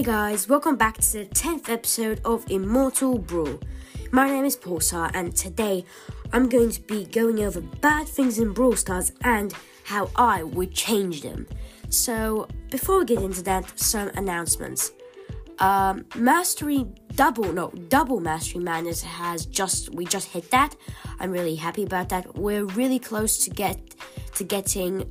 Hey guys, welcome back to the 10th episode of Immortal Brawl. My name is Pulsar, and today I'm going to be going over bad things in Brawl Stars and how I would change them. So, before we get into that, some announcements. Double Mastery Madness we just hit that. I'm really happy about that. We're really close to getting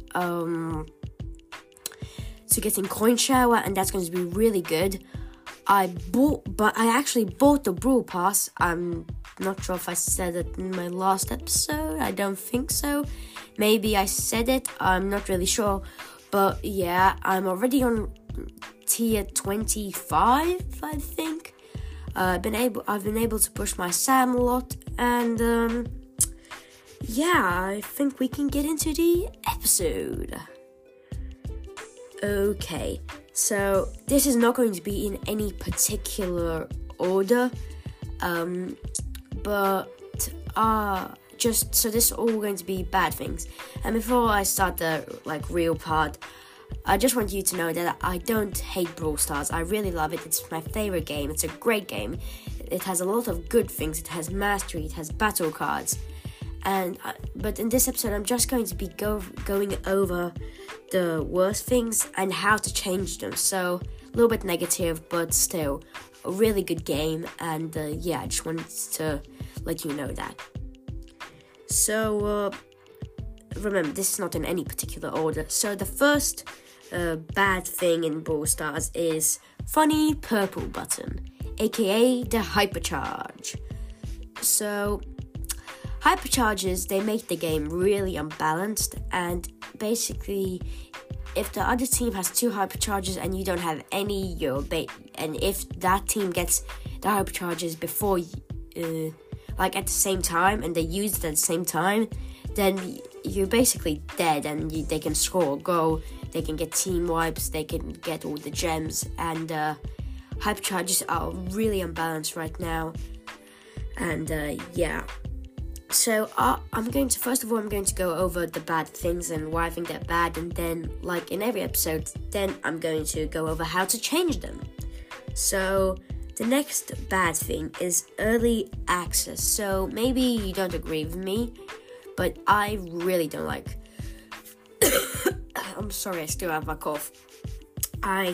Coin Shower, and that's going to be really good. I actually bought the Brawl Pass. I'm not sure if I said it in my last episode. I don't think so. Maybe I said it. I'm not really sure. But yeah, I'm already on tier 25, I think. I've been able to push my Sam a lot, and yeah, I think we can get into the episode. Okay, so this is not going to be in any particular order, but this is all going to be bad things. And before I start the real part, I just want you to know that I don't hate Brawl Stars. I really love it. It's my favorite game. It's a great game. It has a lot of good things. It has mastery. It has battle cards. But in this episode, I'm just going to be going over the worst things and how to change them. So a little bit negative, but still a really good game. And I just wanted to let you know that. So remember, this is not in any particular order. So the first bad thing in Brawl Stars is funny purple button, aka the hypercharge. So hypercharges, they make the game really unbalanced, and basically if the other team has two hypercharges and you don't have any, and if that team gets the hypercharges before at the same time, and they use it at the same time, then you're basically dead, and they can score a goal, they can get team wipes, they can get all the gems, and hypercharges are really unbalanced right now. And so I'm going to go over the bad things and why I think they're bad, and then, like in every episode, then I'm going to go over how to change them. So the next bad thing is early access. So maybe you don't agree with me, but I really don't like. I'm sorry, I still have my cough. I'm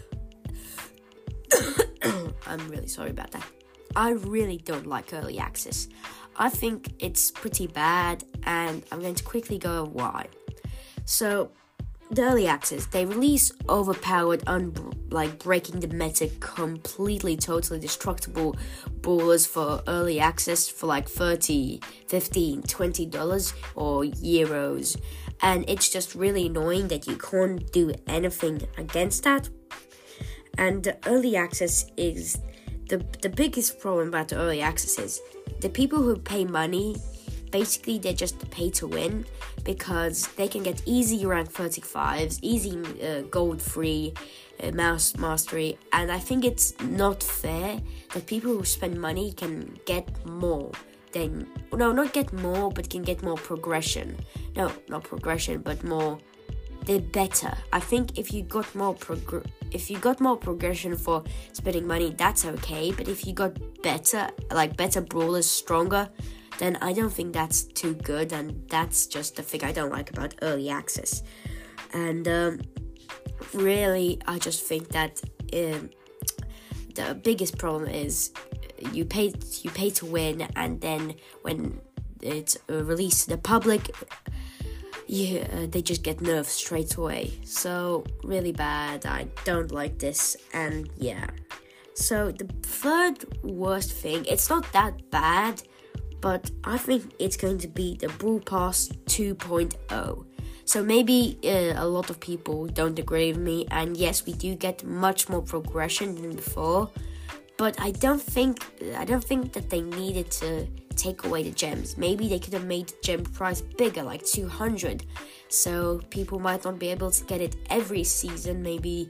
really sorry about that. I really don't like early access. I think it's pretty bad, and I'm going to quickly go over why. So, the early access, they release overpowered, breaking the meta, completely, totally destructible brawlers for early access for $30, $15, $20 or euros. And it's just really annoying that you can't do anything against that. And the early access is the biggest problem about the early access is the people who pay money, basically they're just pay to win, because they can get easy rank 35s, easy gold free mastery, and I think it's not fair that people who spend money can get more than, not get more, but can get more progression. No, not progression, but more, they're better. I think if you got more progression for spending money, that's okay. But if you got better brawlers, stronger, then I don't think that's too good. And that's just the thing I don't like about early access. And really, I just think that the biggest problem is you pay to win, and then when it's released to the public, they just get nerfed straight away. So, really bad. I don't like this. And yeah. So, the third worst thing, it's not that bad, but I think it's going to be the Brawl Pass 2.0. So, maybe a lot of people don't agree with me. And yes, we do get much more progression than before. But I don't think that they needed to take away the gems. Maybe they could have made the gem price bigger, like 200, so people might not be able to get it every season. Maybe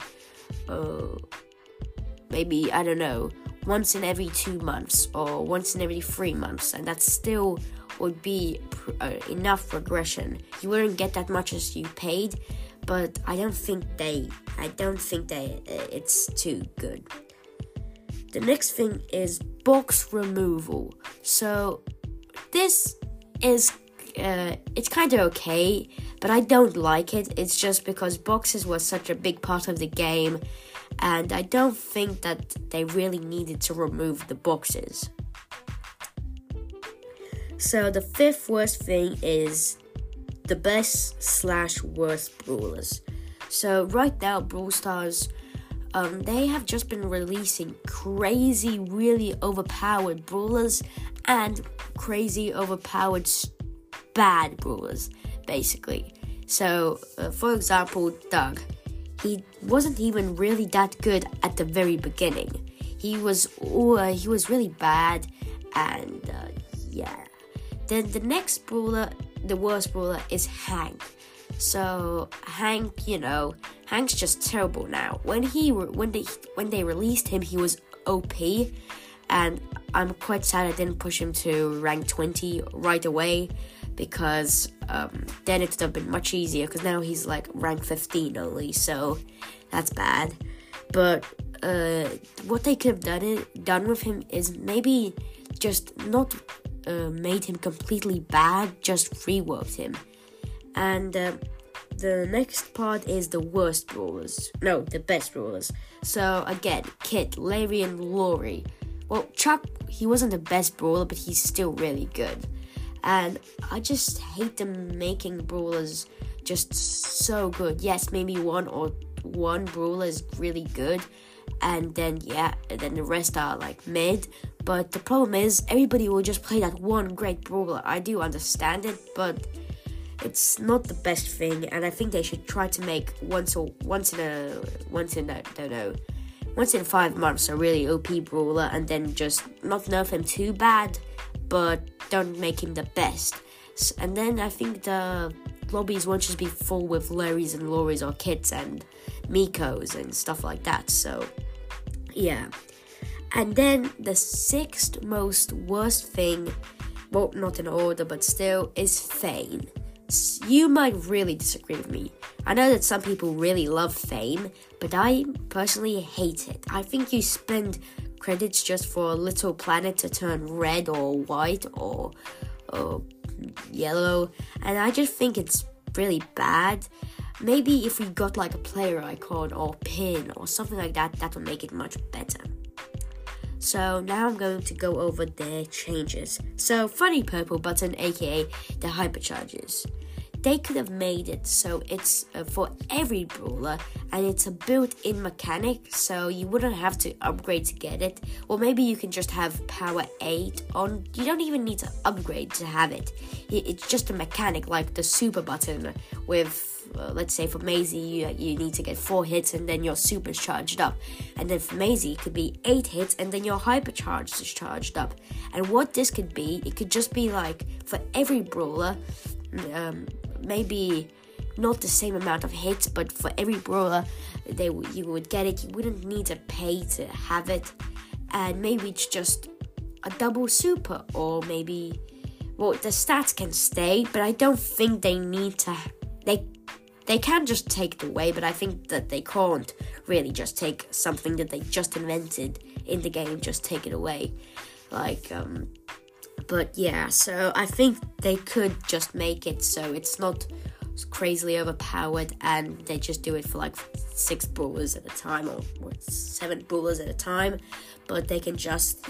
I don't know, once in every 2 months or once in every 3 months, and that still would be enough progression. You wouldn't get that much as you paid, but I don't think it's too good. The next thing is box removal. So this is it's kind of okay, but I don't like it. It's just because boxes was such a big part of the game, and I don't think that they really needed to remove the boxes. So the fifth worst thing is the best/worst brawlers. So right now, Brawl Stars, they have just been releasing crazy, really overpowered brawlers and crazy overpowered bad brawlers, basically. So, for example, Doug, he wasn't even really that good at the very beginning. He was really bad, and yeah. Then the next brawler, the worst brawler, is Hank. So Hank, Hank's just terrible now. When they released him, he was OP, and I'm quite sad I didn't push him to rank 20 right away, because then it would have been much easier, because now he's like rank 15 only, so that's bad. But what they could have done with him is maybe just not made him completely bad, just reworked him. And the next part is the worst brawlers. No, the best brawlers. So again, Kit, Larry, and Lori. Well, Chuck, he wasn't the best brawler, but he's still really good. And I just hate them making brawlers just so good. Yes, maybe one brawler is really good, and then the rest are like mid. But the problem is, everybody will just play that one great brawler. I do understand it, but it's not the best thing, and I think they should try to make once in 5 months a really OP brawler, and then just not nerf him too bad, but don't make him the best. And then I think the lobbies won't just be full with Larrys and Loris or Kits and Mikos and stuff like that. So yeah. And then the sixth most worst thing, well, not in order, but still, is Fame. You might really disagree with me. I know that some people really love Fame, but I personally hate it. I think you spend credits just for a little planet to turn red or white or yellow, and I just think it's really bad. Maybe if we got like a player icon or pin or something like that, that would make it much better. So now I'm going to go over their changes. So Funny Purple Button, aka the Hypercharges. They could have made it so it's for every brawler, and it's a built-in mechanic, so you wouldn't have to upgrade to get it. Or maybe you can just have power 8 on. You don't even need to upgrade to have it. It's just a mechanic, like the super button with, let's say for Maisie, you need to get 4 hits and then your super's charged up. And then for Maisie, it could be 8 hits and then your hypercharge is charged up. And what this could be, it could just be like for every brawler, maybe not the same amount of hits, but for every brawler, you would get it. You wouldn't need to pay to have it. And maybe it's just a double super, or maybe, well, the stats can stay, but I don't think they need to. They can just take it away, but I think that they can't really just take something that they just invented in the game, just take it away. But yeah, so I think they could just make it so it's not crazily overpowered, and they just do it for like 6 brawlers at a time, or 7 brawlers at a time. But they can just,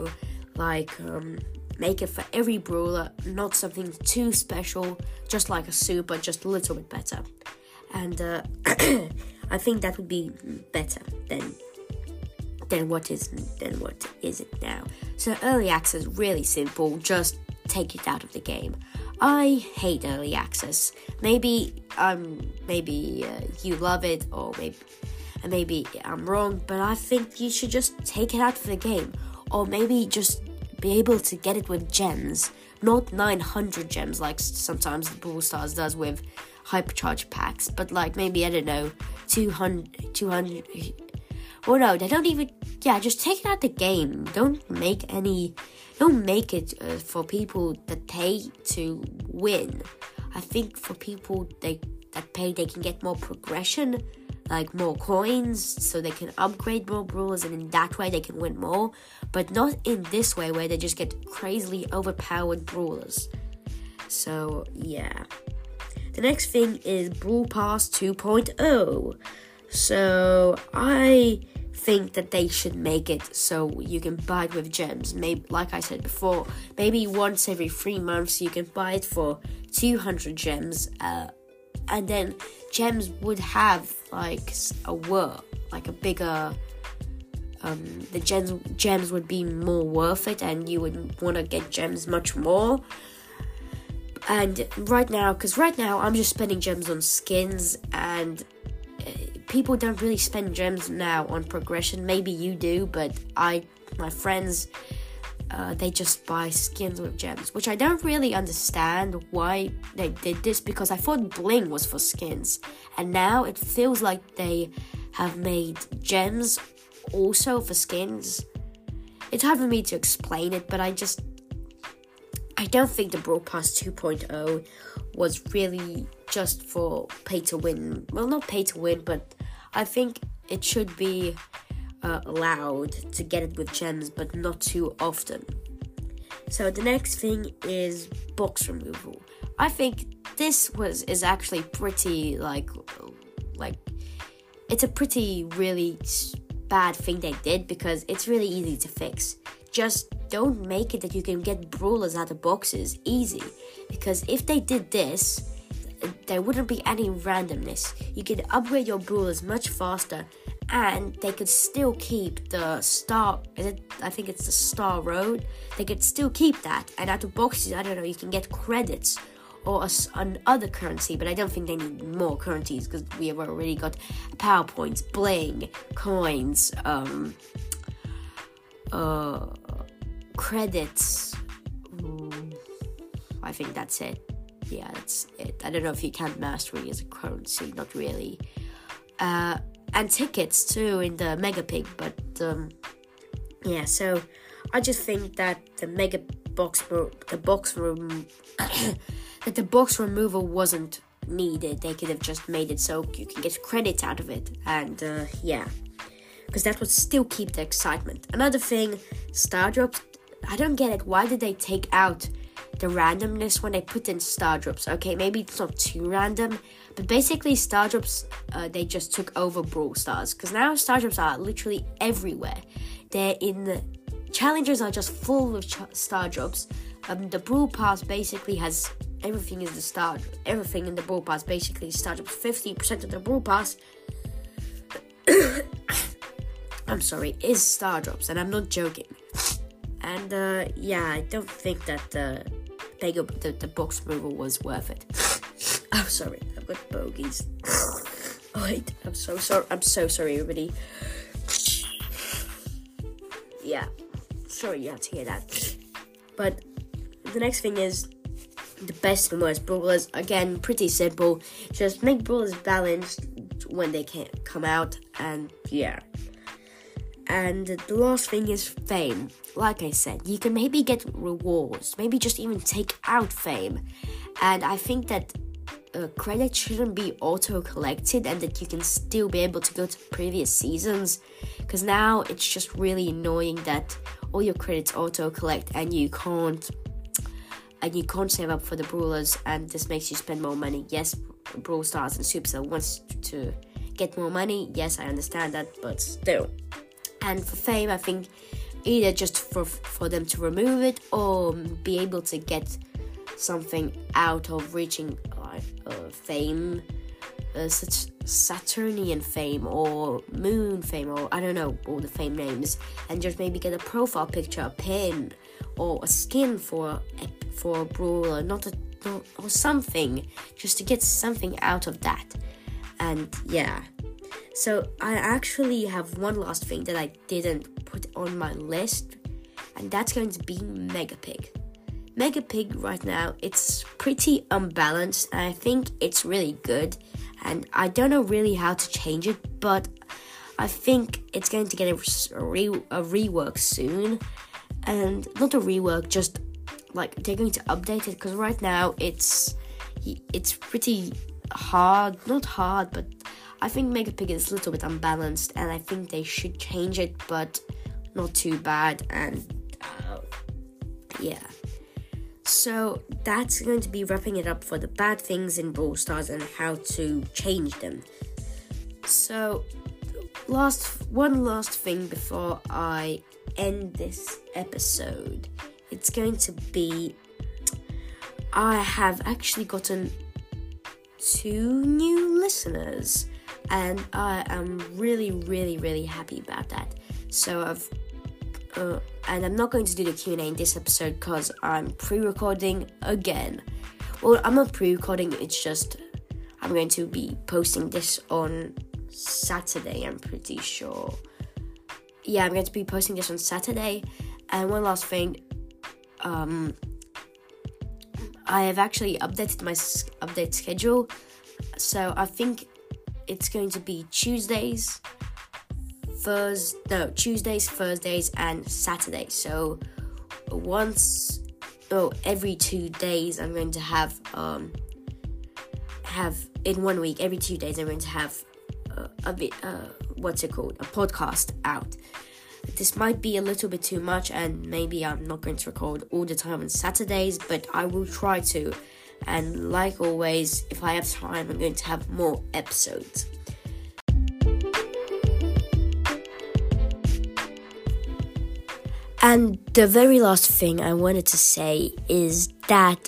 make it for every brawler, not something too special, just like a super, just a little bit better. And I think that would be better than what is it now. So early access, really simple, just take it out of the game. I hate early access. Maybe you love it, or maybe I'm wrong, but I think you should just take it out of the game, or maybe just be able to get it with gems, not 900 gems like sometimes the Brawl Stars does with hypercharge packs, but like maybe, I don't know, 200. Oh no, they don't even. Yeah, just take it out the game. Don't make it for people that pay to win. I think for people that pay, they can get more progression, like more coins, so they can upgrade more brawlers, and in that way they can win more, but not in this way where they just get crazily overpowered brawlers. So yeah. The next thing is Brawl Pass 2.0. So I think that they should make it so you can buy it with gems. Maybe, like I said before, maybe once every 3 months you can buy it for 200 gems, and then gems would have like a bigger. The gems would be more worth it, and you would want to get gems much more. And right now I'm just spending gems on skins, and people don't really spend gems now on progression. Maybe you do, but my friends, they just buy skins with gems, which I don't really understand why they did this, because I thought bling was for skins, and now it feels like they have made gems also for skins. It's hard for me to explain it, but I don't think the Brawl Pass 2.0 was really just for pay to win. Well, not pay to win, but I think it should be allowed to get it with gems, but not too often. So the next thing is box removal. I think this is actually pretty like it's a pretty really bad thing they did, because it's really easy to fix. Just don't make it that you can get brawlers out of boxes easy, because if they did this, there wouldn't be any randomness. You could upgrade your brawlers much faster, and they could still keep the star. I think it's the Star Road. They could still keep that, and out of boxes, I don't know, you can get credits or another currency, but I don't think they need more currencies, because we have already got power points, bling, coins, credits. I think that's it. Yeah, that's it. I don't know if you count mastery as a currency, not really. And tickets too in the Mega Pig, but yeah. So I just think that the box removal wasn't needed. They could have just made it so you can get credits out of it, and yeah, because that would still keep the excitement. Another thing, Star Drops. I don't get it. Why did they take out the randomness when they put in Star Drops? Okay, maybe it's not too random, but basically Star Drops, they just took over Brawl Stars, because now Star Drops are literally everywhere. They're in the challenges are just full of Star Drops. The Brawl Pass basically has everything in the Brawl Pass basically is Star Drops. 50% of the Brawl Pass I'm sorry, is Star Drops, and I'm not joking. And yeah, I don't think that the box removal was worth it. I'm sorry, I've got bogies. Wait, I'm so sorry, everybody. Yeah, sorry you have to hear that. But the next thing is the best and worst brawlers. Again, pretty simple. Just make brawlers balanced when they can't come out, and yeah. And the last thing is fame. Like I said, you can maybe get rewards, maybe just even take out fame. And I think that credits shouldn't be auto-collected, and that you can still be able to go to previous seasons. Because now it's just really annoying that all your credits auto-collect, and you can't save up for the brawlers, and this makes you spend more money. Yes, Brawl Stars and Supercell wants to get more money. Yes, I understand that, but still. And for fame, I think either just for them to remove it, or be able to get something out of reaching fame, such Saturnian fame or Moon fame, or I don't know all the fame names, and just maybe get a profile picture, a pin, or a skin for a brawler, or something, just to get something out of that. And yeah. So I actually have one last thing that I didn't put on my list, and that's going to be Mega Pig. Mega Pig right now, it's pretty unbalanced, and I think it's really good, and I don't know really how to change it, but I think it's going to get a rework soon, and not a rework, just like they're going to update it, because right now it's pretty not hard, but I think Megapig is a little bit unbalanced, and I think they should change it, but not too bad, and yeah. So that's going to be wrapping it up for the bad things in Brawl Stars and how to change them. So, one last thing before I end this episode. It's going to be, I have actually gotten 2 new listeners, and I am really, really, really happy about that. So and I'm not going to do the Q&A in this episode because I'm pre-recording again. Well, I'm not pre-recording, it's just I'm going to be posting this on Saturday, I'm pretty sure. Yeah, I'm going to be posting this on Saturday. And one last thing, I have actually updated my update schedule. So I think it's going to be Tuesdays, Thursdays, and Saturdays. So every 2 days, I'm going to have in 1 week. Every 2 days, I'm going to have a podcast out. This might be a little bit too much, and maybe I'm not going to record all the time on Saturdays, but I will try to. And like always, if I have time, I'm going to have more episodes. And the very last thing I wanted to say is that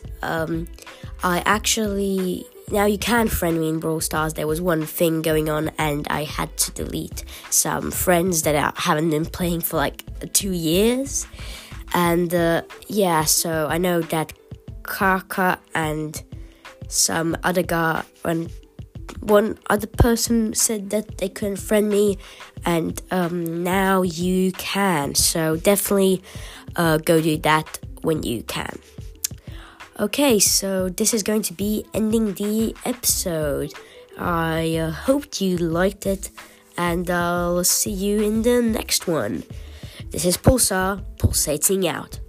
now you can friend me in Brawl Stars. There was one thing going on, and I had to delete some friends that I haven't been playing for like 2 years. And so I know that Kaka and some other guy and one other person said that they couldn't friend me, and now you can. So definitely go do that when you can. Okay, so this is going to be ending the episode. I hope you liked it, and I'll see you in the next one. This is Pulsar, pulsating out.